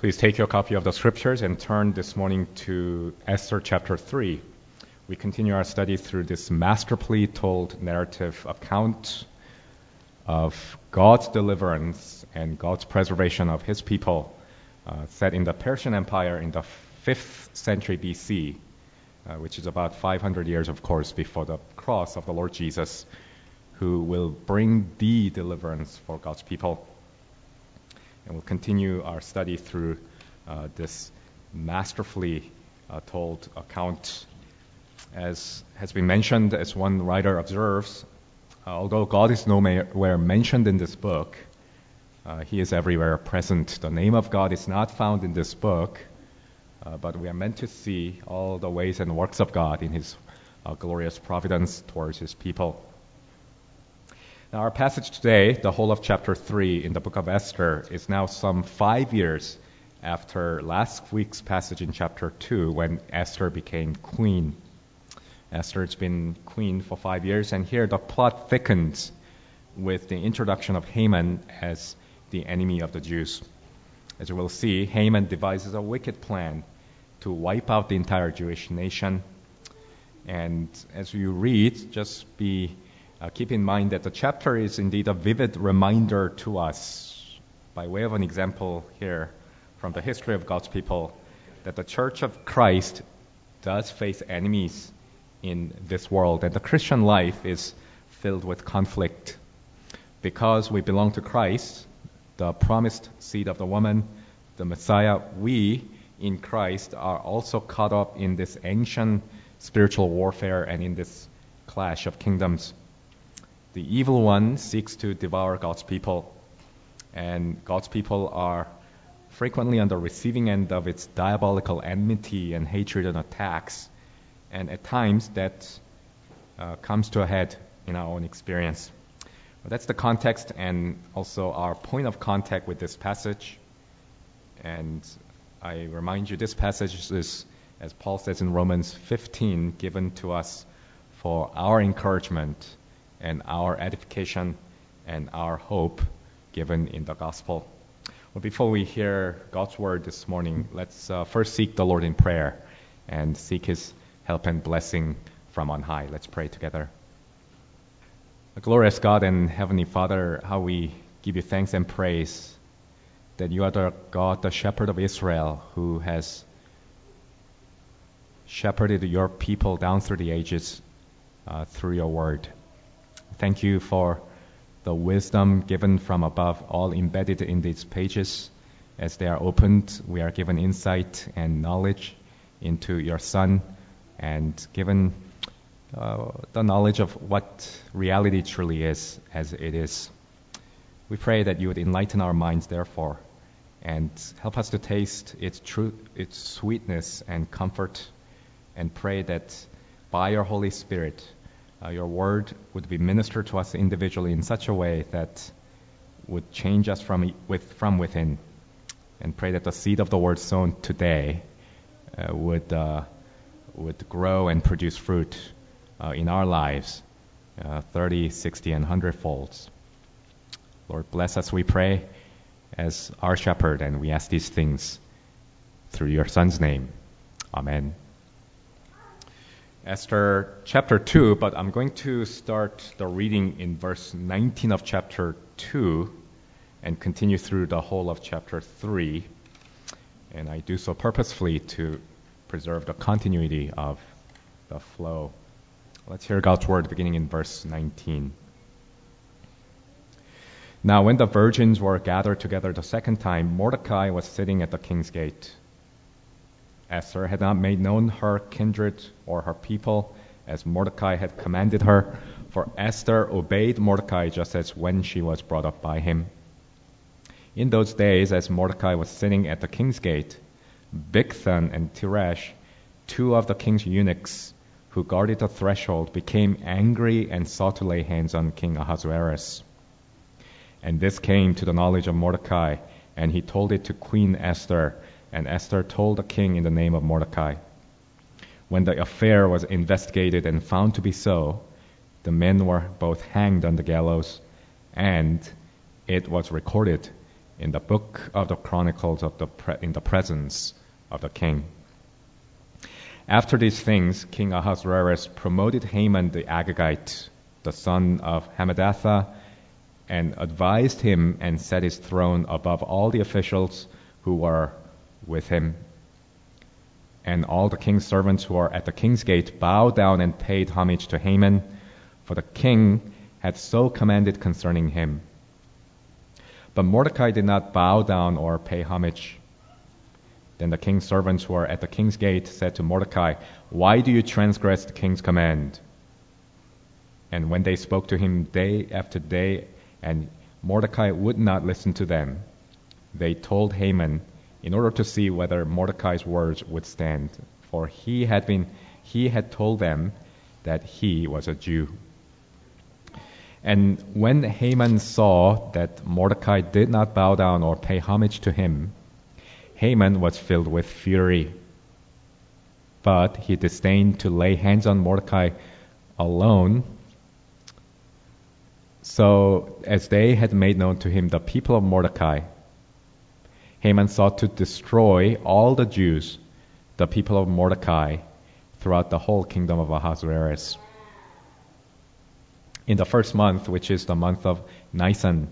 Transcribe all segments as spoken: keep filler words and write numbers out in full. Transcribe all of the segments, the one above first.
Please take your copy of the scriptures and turn this morning to Esther chapter three. We continue our study through this masterfully told narrative account of God's deliverance and God's preservation of his people, uh, set in the Persian Empire in the fifth century B C, uh, which is about five hundred years, of course, before the cross of the Lord Jesus, who will bring the deliverance for God's people. And we'll continue our study through uh, this masterfully uh, told account. As has been mentioned, as one writer observes, uh, although God is nowhere mentioned in this book, uh, he is everywhere present. The name of God is not found in this book, uh, but we are meant to see all the ways and works of God in his uh, glorious providence towards his people. Now, our passage today, the whole of chapter three in the book of Esther, is now some five years after last week's passage in chapter two, when Esther became queen. Esther has been queen for five years, and here the plot thickens with the introduction of Haman as the enemy of the Jews. As we will see, Haman devises a wicked plan to wipe out the entire Jewish nation. And as you read, just be Uh, keep in mind that the chapter is indeed a vivid reminder to us, by way of an example here from the history of God's people, that the Church of Christ does face enemies in this world, and the Christian life is filled with conflict. Because we belong to Christ, the promised seed of the woman, the Messiah, we in Christ are also caught up in this ancient spiritual warfare and in this clash of kingdoms. The evil one seeks to devour God's people, and God's people are frequently on the receiving end of its diabolical enmity and hatred and attacks, and at times that uh, comes to a head in our own experience. But that's the context and also our point of contact with this passage. And I remind you, this passage is, as Paul says in Romans fifteen, given to us for our encouragement and our edification and our hope given in the gospel. Well, before we hear God's word this morning, let's uh, first seek the Lord in prayer and seek his help and blessing from on high. Let's pray together. Glorious God and Heavenly Father, how we give you thanks and praise that you are the God, the shepherd of Israel, who has shepherded your people down through the ages uh, through your word. Thank you for the wisdom given from above, all embedded in these pages. As they are opened, we are given insight and knowledge into your Son, and given uh, the knowledge of what reality truly is as it is. We pray that you would enlighten our minds, therefore, and help us to taste its truth, its sweetness and comfort, and pray that by your Holy Spirit, Uh, your word would be ministered to us individually in such a way that would change us from with, from within. And pray that the seed of the word sown today uh, would uh, would grow and produce fruit uh, in our lives, uh, thirty, sixty, and one hundred folds. Lord, bless us, we pray, as our shepherd, and we ask these things through your Son's name. Amen. Esther chapter two, but I'm going to start the reading in verse nineteen of chapter two and continue through the whole of chapter three. And I do so purposefully to preserve the continuity of the flow. Let's hear God's word beginning in verse nineteen. Now when the virgins were gathered together the second time, Mordecai was sitting at the king's gate. Esther had not made known her kindred or her people, as Mordecai had commanded her, for Esther obeyed Mordecai just as when she was brought up by him. In those days, as Mordecai was sitting at the king's gate, Bigthan and Teresh, two of the king's eunuchs who guarded the threshold, became angry and sought to lay hands on King Ahasuerus. And this came to the knowledge of Mordecai, and he told it to Queen Esther, and Esther told the king in the name of Mordecai. When the affair was investigated and found to be so, the men were both hanged on the gallows, and it was recorded in the book of the Chronicles of the pre- in the presence of the king. After these things, King Ahasuerus promoted Haman the Agagite, the son of Hammedatha, and advised him and set his throne above all the officials who were with him. And all the king's servants who were at the king's gate bowed down and paid homage to Haman, for the king had so commanded concerning him. But Mordecai did not bow down or pay homage. Then the king's servants who were at the king's gate said to Mordecai, "Why do you transgress the king's command?" And when they spoke to him day after day, and Mordecai would not listen to them, they told Haman in order to see whether Mordecai's words would stand, for he had been he had told them that he was a Jew. And when Haman saw that Mordecai did not bow down or pay homage to him, Haman was filled with fury. But he disdained to lay hands on Mordecai alone. So, as they had made known to him the people of Mordecai, Haman sought to destroy all the Jews, the people of Mordecai, throughout the whole kingdom of Ahasuerus. In the first month, which is the month of Nisan,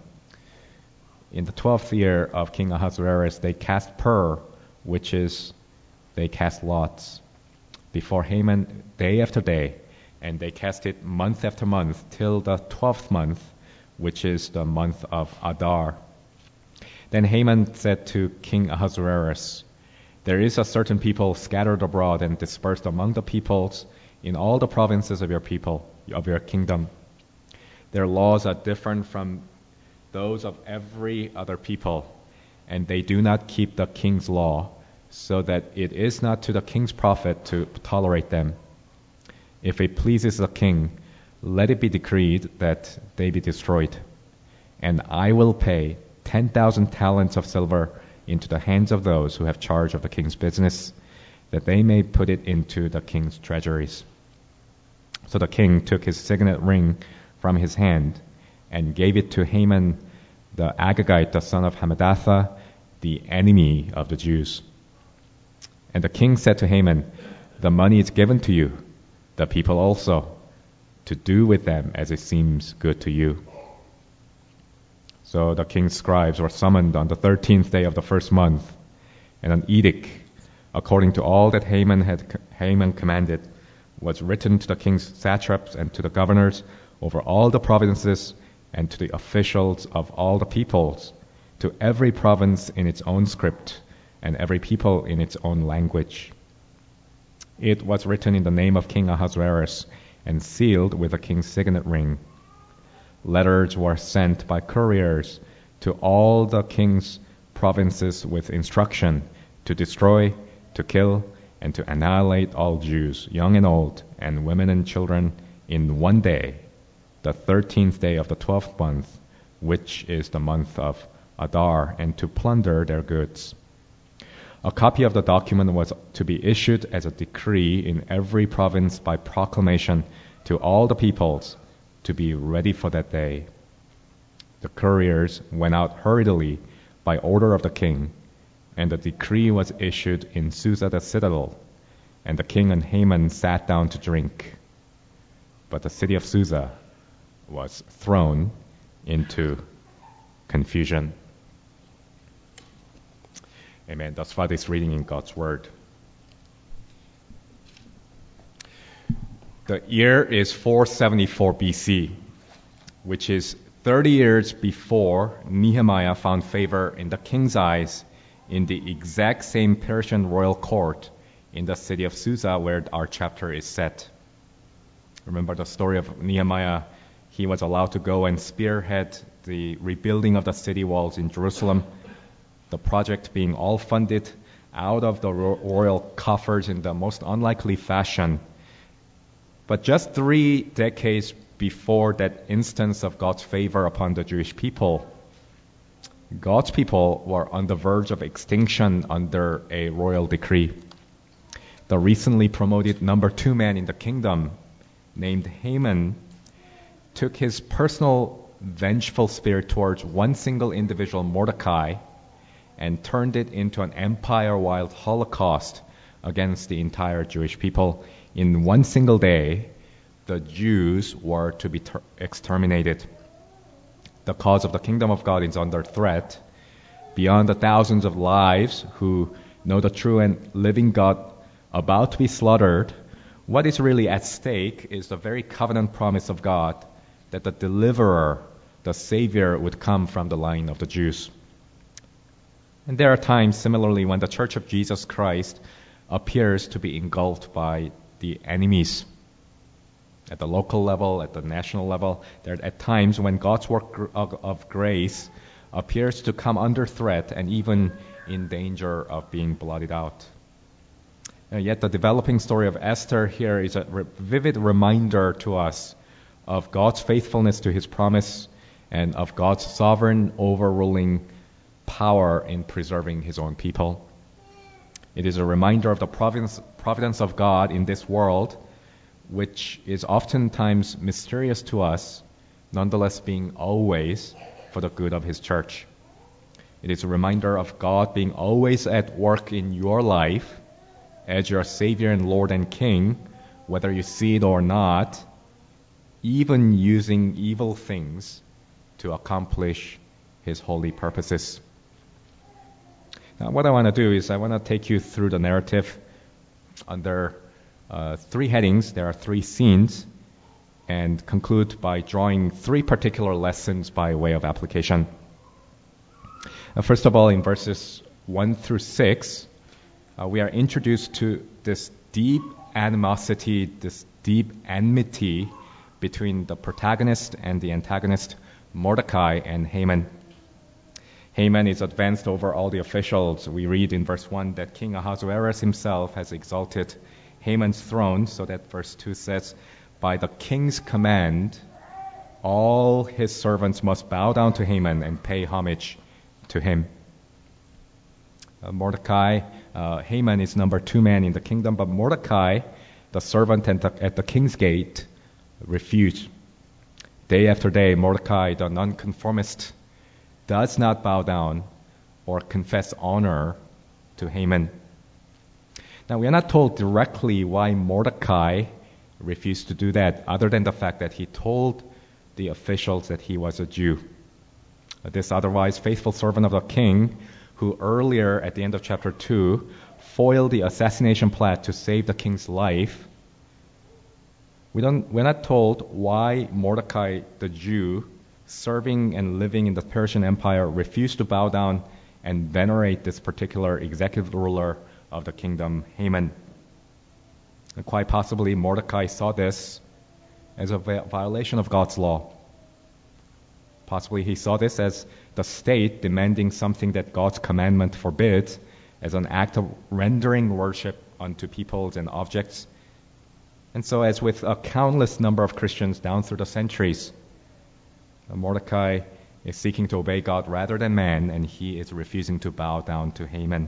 in the twelfth year of King Ahasuerus, they cast pur, which is, they cast lots, before Haman day after day, and they cast it month after month till the twelfth month, which is the month of Adar. Then Haman said to King Ahasuerus, "There is a certain people scattered abroad and dispersed among the peoples in all the provinces of your people, of your kingdom. Their laws are different from those of every other people, and they do not keep the king's law, so that it is not to the king's profit to tolerate them. If it pleases the king, let it be decreed that they be destroyed, and I will pay ten thousand talents of silver into the hands of those who have charge of the king's business, that they may put it into the king's treasuries." So the king took his signet ring from his hand and gave it to Haman the Agagite, the son of Hammedatha, the enemy of the Jews. And the king said to Haman, "The money is given to you, the people also, to do with them as it seems good to you." So the king's scribes were summoned on the thirteenth day of the first month, and an edict, according to all that Haman had Haman commanded, was written to the king's satraps and to the governors over all the provinces and to the officials of all the peoples, to every province in its own script and every people in its own language. It was written in the name of King Ahasuerus and sealed with the king's signet ring. Letters were sent by couriers to all the king's provinces with instruction to destroy, to kill, and to annihilate all Jews, young and old, and women and children, in one day, the thirteenth day of the twelfth month, which is the month of Adar, and to plunder their goods. A copy of the document was to be issued as a decree in every province by proclamation to all the peoples, to be ready for that day. The couriers went out hurriedly by order of the king, and the decree was issued in Susa the citadel, and the king and Haman sat down to drink. But the city of Susa was thrown into confusion. Amen. Thus far this reading in God's Word. The year is four seventy-four B C, which is thirty years before Nehemiah found favor in the king's eyes in the exact same Persian royal court in the city of Susa where our chapter is set. Remember the story of Nehemiah. He was allowed to go and spearhead the rebuilding of the city walls in Jerusalem, the project being all funded out of the royal coffers in the most unlikely fashion. But just three decades before that instance of God's favor upon the Jewish people, God's people were on the verge of extinction under a royal decree. The recently promoted number two man in the kingdom, named Haman, took his personal vengeful spirit towards one single individual, Mordecai, and turned it into an empire-wide holocaust against the entire Jewish people. In one single day, the Jews were to be ter- exterminated. The cause of the kingdom of God is under threat. Beyond the thousands of lives who know the true and living God about to be slaughtered, what is really at stake is the very covenant promise of God that the deliverer, the Savior, would come from the line of the Jews. And there are times, similarly, when the Church of Jesus Christ appears to be engulfed by the enemies. At the local level, at the national level, there are at times when God's work of, of grace appears to come under threat and even in danger of being blotted out. And yet the developing story of Esther here is a re- vivid reminder to us of God's faithfulness to his promise and of God's sovereign overruling power in preserving his own people. It is a reminder of the providence, providence of God in this world, which is oftentimes mysterious to us, nonetheless being always for the good of his church. It is a reminder of God being always at work in your life as your Savior and Lord and King, whether you see it or not, even using evil things to accomplish his holy purposes. Now, what I want to do is I want to take you through the narrative under uh, three headings. There are three scenes, and conclude by drawing three particular lessons by way of application. Uh, first of all, in verses one through six, uh, we are introduced to this deep animosity, this deep enmity between the protagonist and the antagonist, Mordecai and Haman. Haman is advanced over all the officials. We read in verse one that King Ahasuerus himself has exalted Haman's throne, so that verse two says, by the king's command, all his servants must bow down to Haman and pay homage to him. Uh, Mordecai, uh, Haman is number two man in the kingdom, but Mordecai, the servant at the, at the king's gate, refused. Day after day, Mordecai, the nonconformist, does not bow down or confess honor to Haman. Now, we are not told directly why Mordecai refused to do that, other than the fact that he told the officials that he was a Jew. This otherwise faithful servant of the king, who earlier at the end of chapter two foiled the assassination plot to save the king's life, we don't, we're not told why Mordecai, the Jew, serving and living in the Persian Empire, refused to bow down and venerate this particular executive ruler of the kingdom, Haman. And quite possibly Mordecai saw this as a violation of God's law. Possibly he saw this as the state demanding something that God's commandment forbids, as an act of rendering worship unto peoples and objects. And so, as with a countless number of Christians down through the centuries, Mordecai is seeking to obey God rather than man, and he is refusing to bow down to Haman.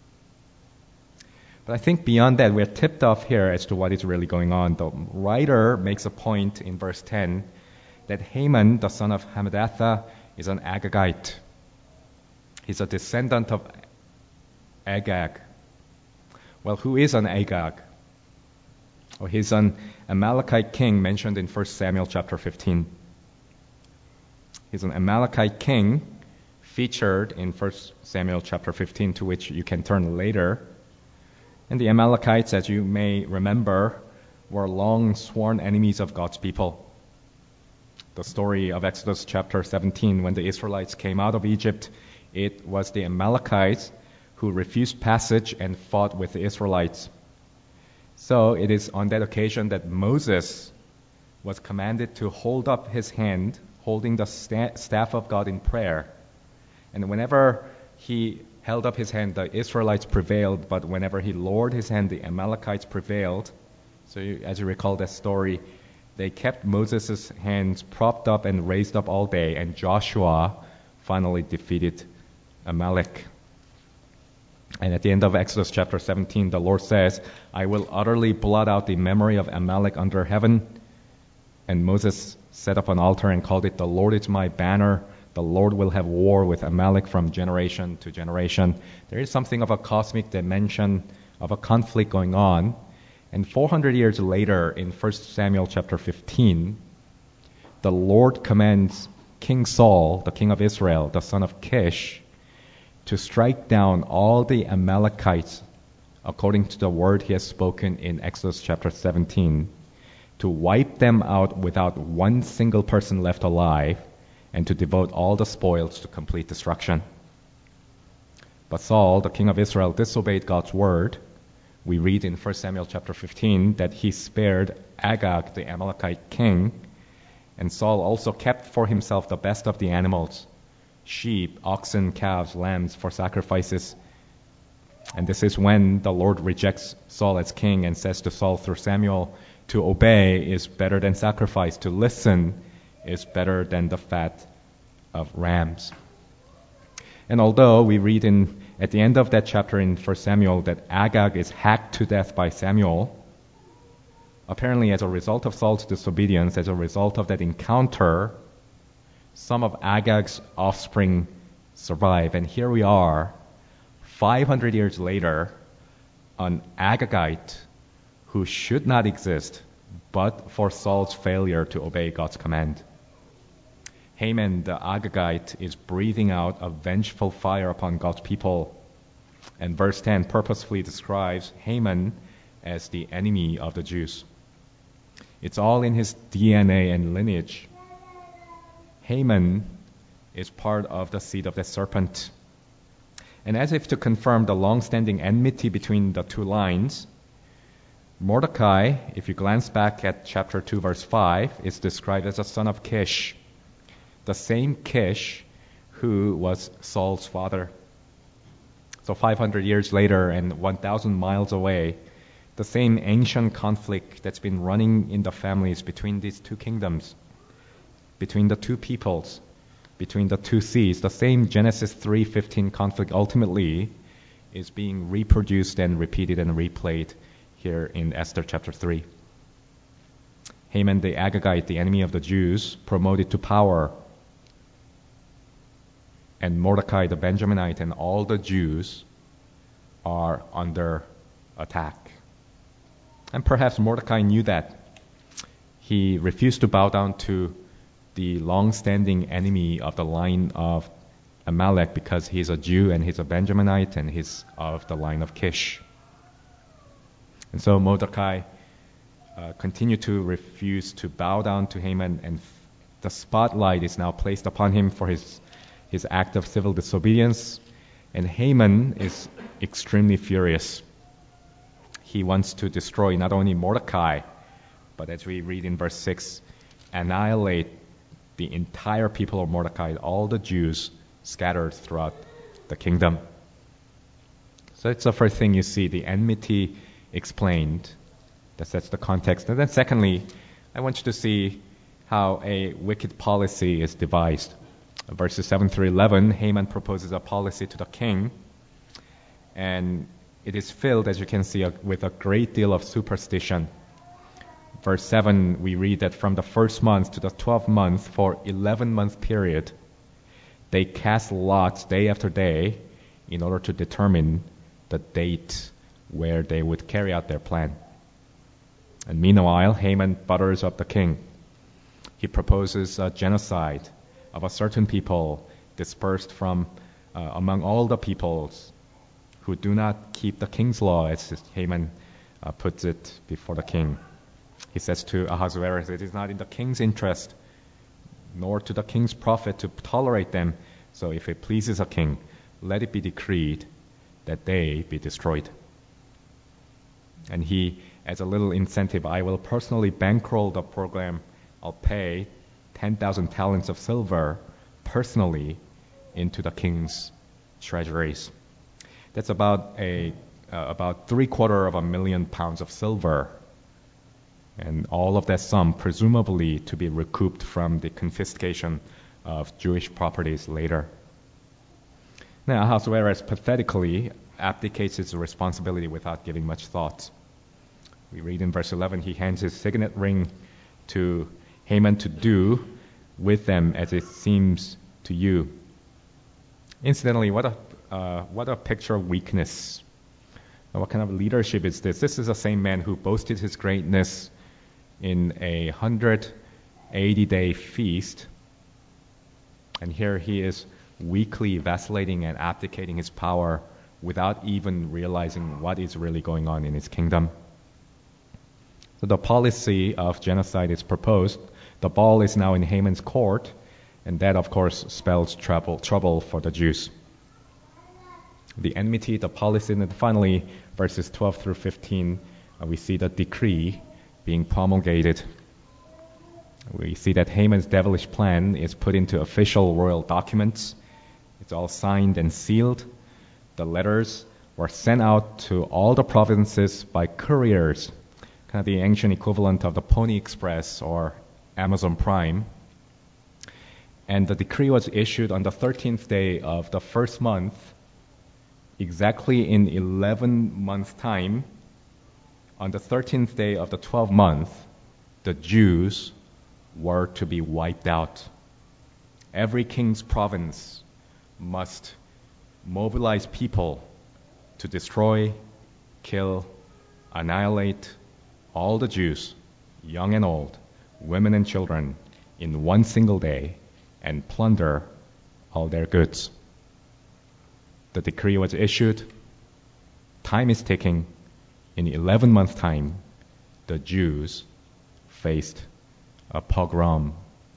But I think beyond that, we're tipped off here as to what is really going on. The writer makes a point in verse ten that Haman, the son of Hammedatha, is an Agagite. He's a descendant of Agag. Well, who is an Agag? Well, he's an Amalekite king mentioned in First Samuel chapter fifteen. He's an Amalekite king featured in First Samuel chapter fifteen, to which you can turn later. And the Amalekites, as you may remember, were long sworn enemies of God's people. The story of Exodus chapter seventeen, when the Israelites came out of Egypt, it was the Amalekites who refused passage and fought with the Israelites. So it is on that occasion that Moses was commanded to hold up his hand, holding the sta- staff of God in prayer. And whenever he held up his hand, the Israelites prevailed, but whenever he lowered his hand, the Amalekites prevailed. So you, as you recall that story, they kept Moses' hands propped up and raised up all day, and Joshua finally defeated Amalek. And at the end of Exodus chapter seventeen, the Lord says, I will utterly blot out the memory of Amalek under heaven, And Moses set up an altar and called it, "The Lord is my banner. The Lord will have war with Amalek from generation to generation." There is something of a cosmic dimension of a conflict going on. And four hundred years later, in First Samuel chapter fifteen, the Lord commands King Saul, the king of Israel, the son of Kish, to strike down all the Amalekites according to the word he has spoken in Exodus chapter seventeen, to wipe them out without one single person left alive, and to devote all the spoils to complete destruction. But Saul, the king of Israel, disobeyed God's word. We read in First Samuel chapter fifteen that he spared Agag, the Amalekite king, and Saul also kept for himself the best of the animals, sheep, oxen, calves, lambs, for sacrifices. And this is when the Lord rejects Saul as king and says to Saul through Samuel, to obey is better than sacrifice, to listen is better than the fat of rams. And although we read in at the end of that chapter in First Samuel that Agag is hacked to death by Samuel, apparently as a result of Saul's disobedience, as a result of that encounter, some of Agag's offspring survive. And here we are, five hundred years later, an Agagite who should not exist but for Saul's failure to obey God's command. Haman the Agagite is breathing out a vengeful fire upon God's people. And verse ten purposefully describes Haman as the enemy of the Jews. It's all in his D N A and lineage. Haman is part of the seed of the serpent. And as if to confirm the long-standing enmity between the two lines, Mordecai, if you glance back at chapter two, verse five, is described as a son of Kish, the same Kish who was Saul's father. So five hundred years later and one thousand miles away, the same ancient conflict that's been running in the families between these two kingdoms, between the two peoples, between the two seas, the same Genesis three fifteen conflict ultimately is being reproduced and repeated and replayed here in Esther chapter three. Haman the Agagite, the enemy of the Jews, promoted to power, and Mordecai the Benjaminite and all the Jews are under attack. And perhaps Mordecai knew that. He refused to bow down to the long-standing enemy of the line of Amalek because he's a Jew and he's a Benjaminite and he's of the line of Kish. And so Mordecai uh, continued to refuse to bow down to Haman, and f- the spotlight is now placed upon him for his his act of civil disobedience. And Haman is extremely furious. He wants to destroy not only Mordecai, but as we read in verse six, annihilate the entire people of Mordecai, all the Jews scattered throughout the kingdom. So it's the first thing you see, the enmity explained. That sets the context. And then secondly, I want you to see how a wicked policy is devised. Verses seven through eleven, Haman proposes a policy to the king, and it is filled, as you can see, with a great deal of superstition. Verse seven, we read that from the first month to the twelfth month, for eleven month period, they cast lots day after day in order to determine the date where they would carry out their plan. And meanwhile, Haman butters up the king. He proposes a genocide of a certain people dispersed from uh, among all the peoples who do not keep the king's law, as Haman uh, puts it before the king. He says to Ahasuerus, it is not in the king's interest, nor to the king's profit to tolerate them. So if it pleases a king, let it be decreed that they be destroyed. And he, as a little incentive, I will personally bankroll the program. I'll pay ten thousand talents of silver personally into the king's treasuries. That's about a uh, about three quarter of a million pounds of silver, and all of that sum presumably to be recouped from the confiscation of Jewish properties later. Now, Ahasuerus pathetically abdicates his responsibility without giving much thought. We read in verse eleven, he hands his signet ring to Haman to do with them as it seems to you. Incidentally, what a uh, what a picture of weakness. What kind of leadership is this? This is the same man who boasted his greatness in a one hundred eighty day feast. And here he is weakly vacillating and abdicating his power without even realizing what is really going on in his kingdom. So the policy of genocide is proposed. The ball is now in Haman's court, and that, of course, spells trouble, trouble for the Jews. The enmity, the policy, and then finally, verses twelve through fifteen, uh, we see the decree being promulgated. We see that Haman's devilish plan is put into official royal documents. It's all signed and sealed. The letters were sent out to all the provinces by couriers, kind of the ancient equivalent of the Pony Express or Amazon Prime. And the decree was issued on the thirteenth day of the first month, exactly in eleven months' time. On the thirteenth day of the twelfth month, the Jews were to be wiped out. Every king's province must mobilize people to destroy, kill, annihilate all the Jews, young and old, women and children, in one single day, and plunder all their goods. The decree was issued. Time is ticking. In eleven months' time, the Jews faced a pogrom.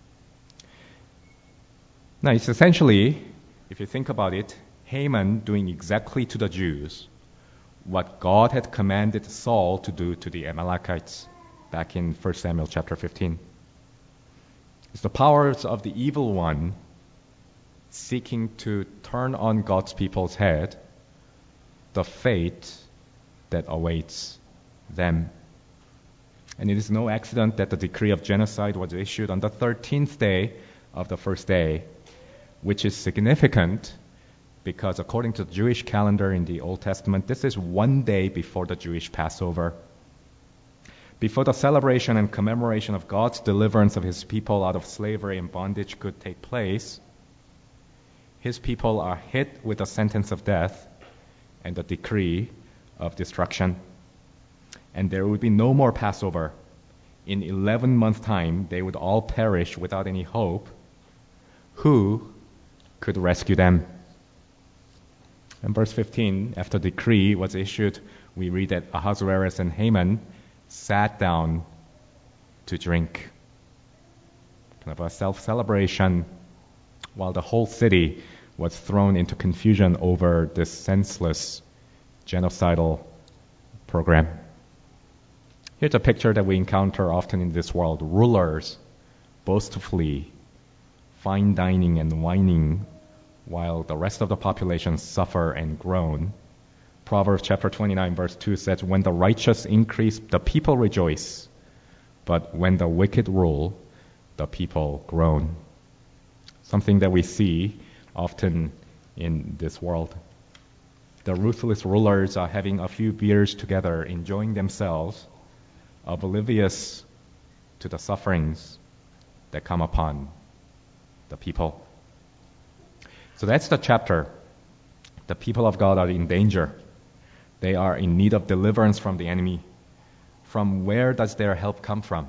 Now, it's essentially, if you think about it, Haman doing exactly to the Jews what God had commanded Saul to do to the Amalekites back in First Samuel chapter fifteen. It's the powers of the evil one seeking to turn on God's people's head the fate that awaits them. And it is no accident that the decree of genocide was issued on the thirteenth day of the first day, which is significant because according to the Jewish calendar in the Old Testament, this is one day before the Jewish Passover. Before the celebration and commemoration of God's deliverance of his people out of slavery and bondage could take place, his people are hit with a sentence of death and a decree of destruction. And there would be no more Passover. In eleven months' time, they would all perish without any hope. Who could rescue them? In verse fifteen, after the decree was issued, we read that Ahasuerus and Haman sat down to drink. Kind of a self-celebration while the whole city was thrown into confusion over this senseless genocidal program. Here's a picture that we encounter often in this world. Rulers boastfully fine dining and whining while the rest of the population suffer and groan. Proverbs chapter twenty-nine verse two says, "When the righteous increase, the people rejoice, but when the wicked rule, the people groan." Something that we see often in this world. The ruthless rulers are having a few beers together, enjoying themselves, oblivious to the sufferings that come upon the people. So that's the chapter. The people of God are in danger. They are in need of deliverance from the enemy. From where does their help come from?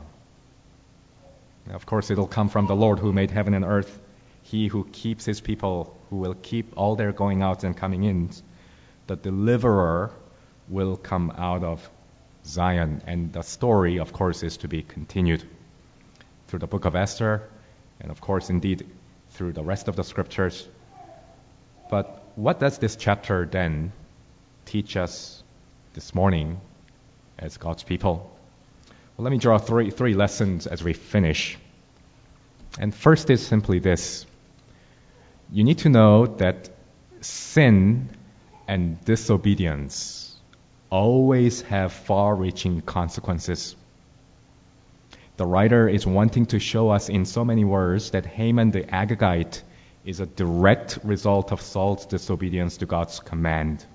Of course, it'll come from the Lord who made heaven and earth. He who keeps his people, who will keep all their going out and coming in. The deliverer will come out of Zion. And the story, of course, is to be continued through the book of Esther, and of course, indeed, through the rest of the scriptures. But what does this chapter then teach us this morning as God's people? Well, let me draw three, three lessons as we finish. And first is simply this. You need to know that sin and disobedience always have far-reaching consequences. The writer is wanting to show us in so many words that Haman the Agagite is a direct result of Saul's disobedience to God's command.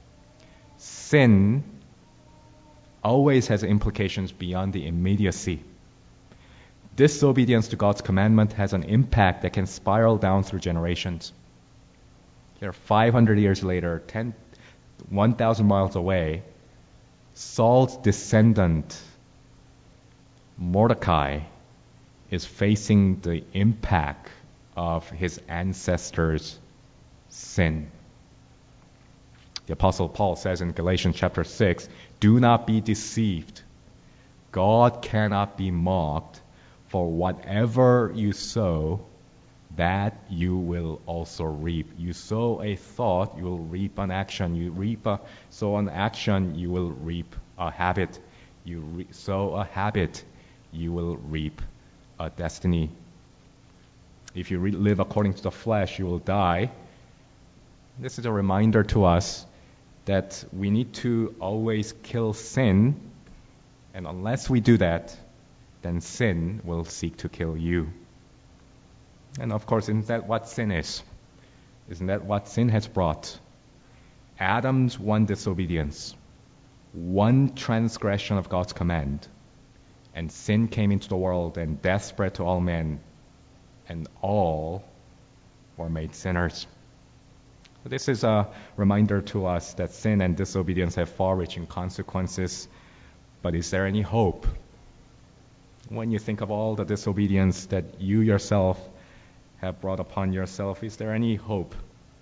Sin always has implications beyond the immediacy. Disobedience to God's commandment has an impact that can spiral down through generations. Here, five hundred years later, ten, one thousand miles away, Saul's descendant, Mordecai, is facing the impact of his ancestors' sin. The Apostle Paul says in Galatians chapter six, "Do not be deceived. God cannot be mocked, for whatever you sow, that you will also reap." You sow a thought, you will reap an action. You reap a sow an action, you will reap a habit. You re- sow a habit, you will reap a destiny. If you re- live according to the flesh, you will die. This is a reminder to us that we need to always kill sin, and unless we do that, then sin will seek to kill you. And of course, isn't that what sin is? Isn't that what sin has brought? Adam's one disobedience, one transgression of God's command, and sin came into the world, and death spread to all men, and all were made sinners. This is a reminder to us that sin and disobedience have far-reaching consequences. But is there any hope? When you think of all the disobedience that you yourself have brought upon yourself, is there any hope?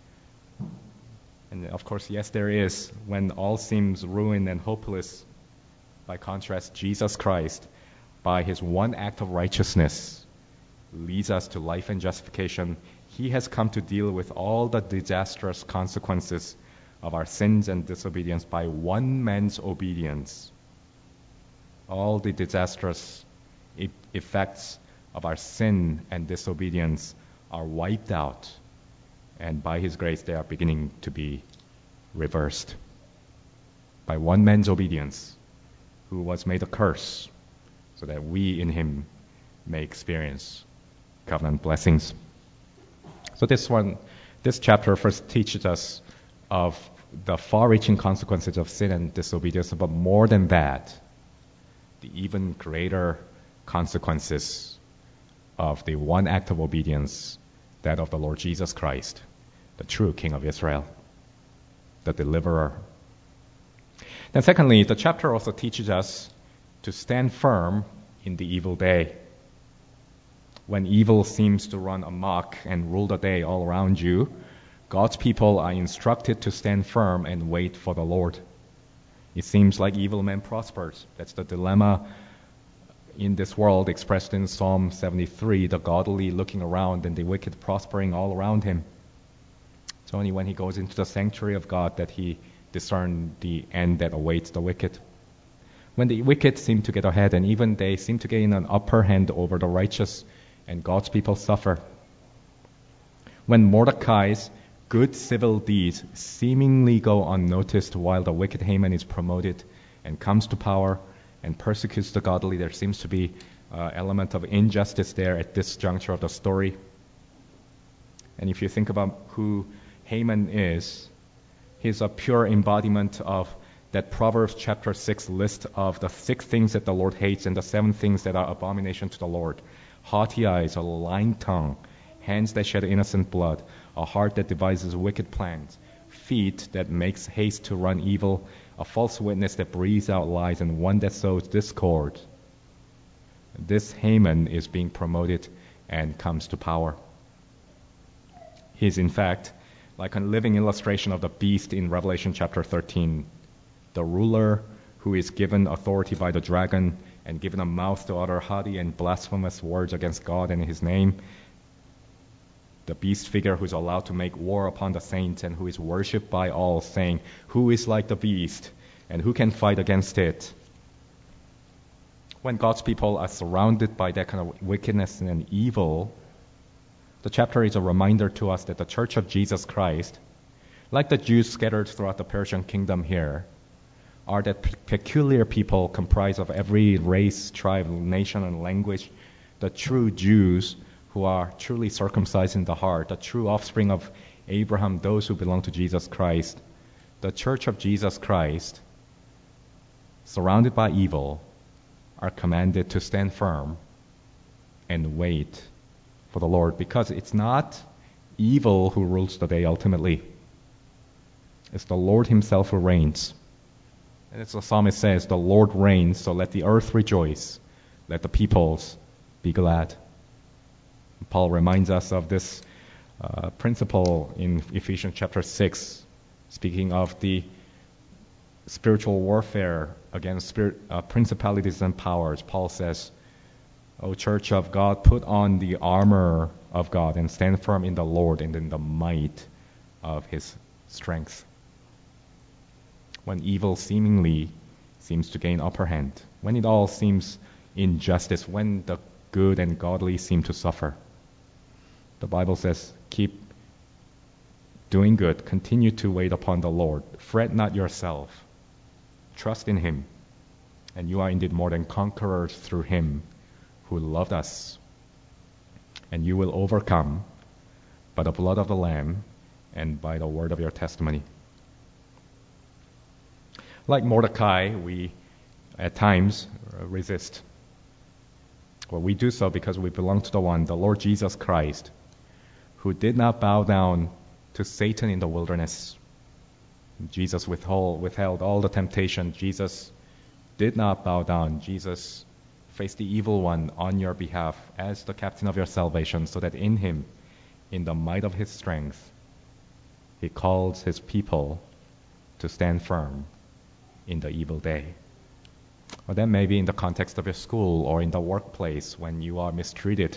And of course, yes, there is. When all seems ruined and hopeless, by contrast, Jesus Christ, by his one act of righteousness, leads us to life and justification. He has come to deal with all the disastrous consequences of our sins and disobedience by one man's obedience. All the disastrous e- effects of our sin and disobedience are wiped out, and by his grace they are beginning to be reversed. By one man's obedience, who was made a curse, so that we in him may experience covenant blessings. So this one, this chapter first teaches us of the far-reaching consequences of sin and disobedience, but more than that, the even greater consequences of the one act of obedience, that of the Lord Jesus Christ, the true King of Israel, the deliverer. Then secondly, the chapter also teaches us to stand firm in the evil day. When evil seems to run amok and rule the day all around you, God's people are instructed to stand firm and wait for the Lord. It seems like evil men prospers. That's the dilemma in this world expressed in Psalm seventy-three, the godly looking around and the wicked prospering all around him. It's only when he goes into the sanctuary of God that he discerns the end that awaits the wicked. When the wicked seem to get ahead, and even they seem to gain an upper hand over the righteous, and God's people suffer. When Mordecai's good civil deeds seemingly go unnoticed while the wicked Haman is promoted and comes to power and persecutes the godly, there seems to be an element of injustice there at this juncture of the story. And if you think about who Haman is, he's a pure embodiment of that Proverbs chapter six list of the six things that the Lord hates and the seven things that are abomination to the Lord. Haughty eyes, a lying tongue, hands that shed innocent blood, a heart that devises wicked plans, feet that makes haste to run evil, a false witness that breathes out lies, and one that sows discord. This Haman is being promoted and comes to power. He is in fact like a living illustration of the beast in Revelation chapter thirteen, the ruler who is given authority by the dragon and given a mouth to utter haughty and blasphemous words against God and his name. The beast figure who is allowed to make war upon the saints and who is worshipped by all, saying, "Who is like the beast, and who can fight against it?" When God's people are surrounded by that kind of wickedness and evil, the chapter is a reminder to us that the Church of Jesus Christ, like the Jews scattered throughout the Persian kingdom here, are that pe- peculiar people comprised of every race, tribe, nation, and language, the true Jews who are truly circumcised in the heart, the true offspring of Abraham, those who belong to Jesus Christ. The Church of Jesus Christ, surrounded by evil, are commanded to stand firm and wait for the Lord, because it's not evil who rules the day ultimately. It's the Lord himself who reigns. And as the psalmist says, the Lord reigns, so let the earth rejoice, let the peoples be glad. Paul reminds us of this uh, principle in Ephesians chapter six, speaking of the spiritual warfare against spirit, uh, principalities and powers. Paul says, O church of God, put on the armor of God and stand firm in the Lord and in the might of his strength. When evil seemingly seems to gain upper hand, when it all seems injustice, when the good and godly seem to suffer, the Bible says, keep doing good, continue to wait upon the Lord, fret not yourself, trust in him, and you are indeed more than conquerors through him who loved us. And you will overcome by the blood of the Lamb and by the word of your testimony. Like Mordecai, we at times resist. Well, we do so because we belong to the one, the Lord Jesus Christ, who did not bow down to Satan in the wilderness. Jesus withhold, withheld all the temptation. Jesus did not bow down. Jesus faced the evil one on your behalf as the captain of your salvation, so that in him, in the might of his strength, he calls his people to stand firm in the evil day. Or that may be in the context of your school or in the workplace when you are mistreated.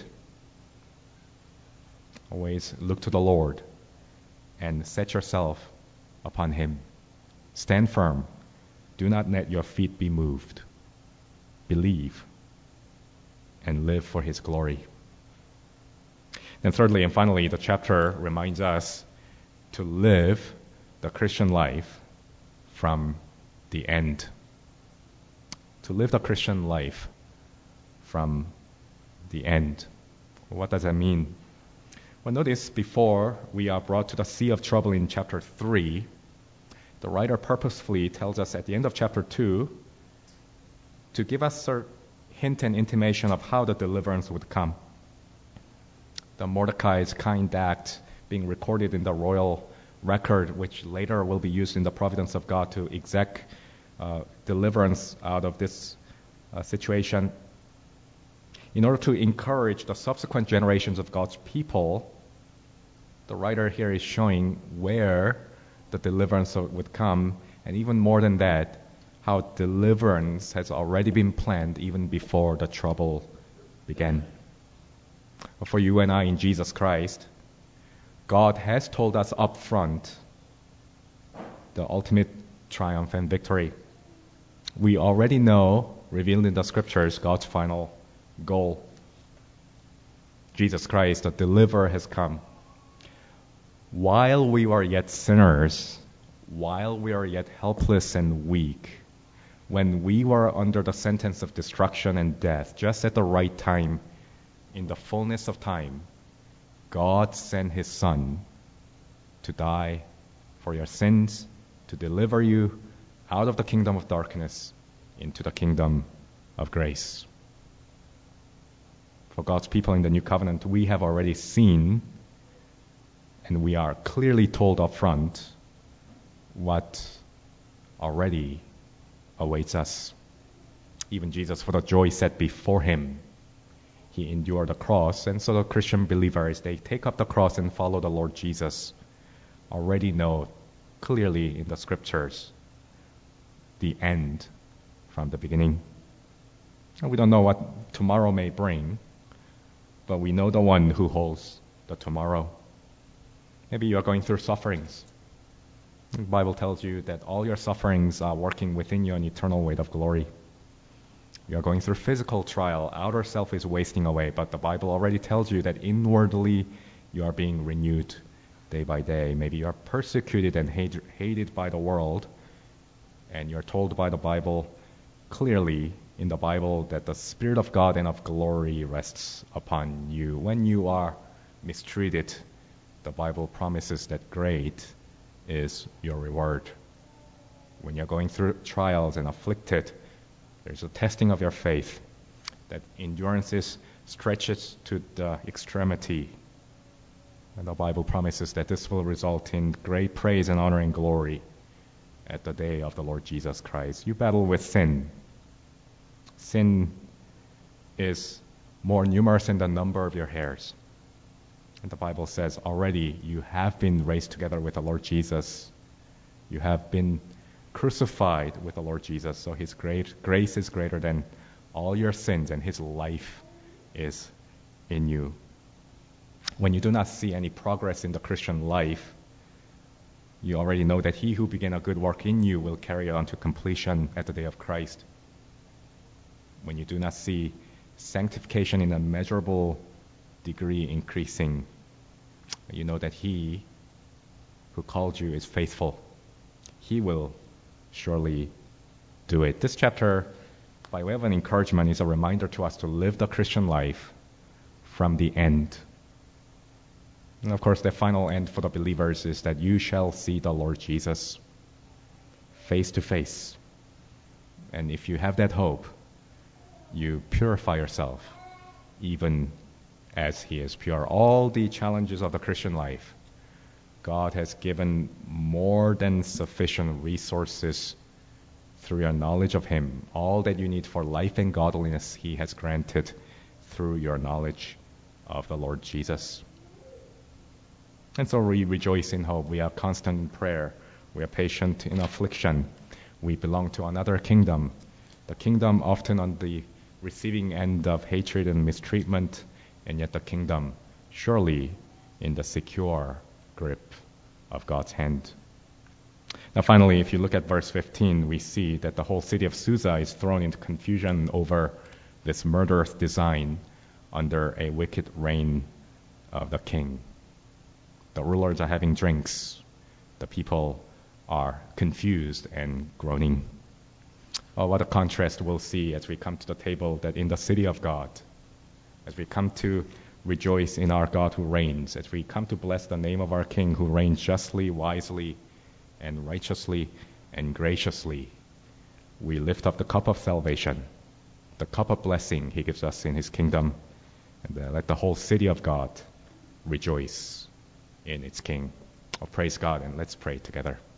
Always look to the Lord and set yourself upon him. Stand firm. Do not let your feet be moved. Believe and live for his glory. Then thirdly and finally, the chapter reminds us to live the Christian life from the end. To live the Christian life from the end. What does that mean? Well, notice before we are brought to the sea of trouble in chapter three, the writer purposefully tells us at the end of chapter two to give us a hint and intimation of how the deliverance would come. The Mordecai's kind act being recorded in the royal record, which later will be used in the providence of God to exact uh, deliverance out of this uh, situation. In order to encourage the subsequent generations of God's people, the writer here is showing where the deliverance would come, and even more than that, how deliverance has already been planned even before the trouble began. For you and I in Jesus Christ, God has told us up front the ultimate triumph and victory. We already know, revealed in the scriptures, God's final goal. Jesus Christ, the deliverer, has come. While we were yet sinners, while we are yet helpless and weak, when we were under the sentence of destruction and death, just at the right time, in the fullness of time, God sent his Son to die for your sins, to deliver you out of the kingdom of darkness into the kingdom of grace. For God's people in the new covenant, we have already seen, and we are clearly told up front, what already awaits us. Even Jesus, for the joy set before him, he endured the cross. And so the Christian believers, they take up the cross and follow the Lord Jesus, already know clearly in the scriptures the end from the beginning. And we don't know what tomorrow may bring, but we know the one who holds the tomorrow. Maybe you are going through sufferings. The Bible tells you that all your sufferings are working within you an eternal weight of glory. You are going through physical trial. Outer self is wasting away, but the Bible already tells you that inwardly you are being renewed day by day. Maybe you are persecuted and hate, hated by the world, and you're told by the Bible clearly in the Bible that the Spirit of God and of glory rests upon you. When you are mistreated, the Bible promises that great is your reward. When you're going through trials and afflicted, there's a testing of your faith, that endurance is stretches to the extremity. And the Bible promises that this will result in great praise and honor and glory at the day of the Lord Jesus Christ. You battle with sin. Sin is more numerous than the number of your hairs. And the Bible says already you have been raised together with the Lord Jesus. You have been crucified with the Lord Jesus. So his great grace is greater than all your sins, and his life is in you. When you do not see any progress in the Christian life, you already know that he who began a good work in you will carry it on to completion at the day of Christ. When you do not see sanctification in a measurable degree increasing, you know that he who called you is faithful. He will surely do it. This chapter, by way of an encouragement, is a reminder to us to live the Christian life from the end. And of course, the final end for the believers is that you shall see the Lord Jesus face to face. And if you have that hope, you purify yourself even as he is pure. All the challenges of the Christian life, God has given more than sufficient resources through your knowledge of him. All that you need for life and godliness, he has granted through your knowledge of the Lord Jesus. And so we rejoice in hope. We are constant in prayer. We are patient in affliction. We belong to another kingdom, the kingdom often on the receiving end of hatred and mistreatment, and yet the kingdom surely in the secure grip of God's hand. Now finally, if you look at verse fifteen, we see that the whole city of Susa is thrown into confusion over this murderous design under a wicked reign of the king. The rulers are having drinks. The people are confused and groaning. Oh, what a contrast we'll see as we come to the table, that in the city of God, as we come to rejoice in our God who reigns, as we come to bless the name of our King who reigns justly, wisely, and righteously, and graciously, we lift up the cup of salvation, the cup of blessing he gives us in his kingdom, and uh, let the whole city of God rejoice in its King. Oh, praise God, and let's pray together.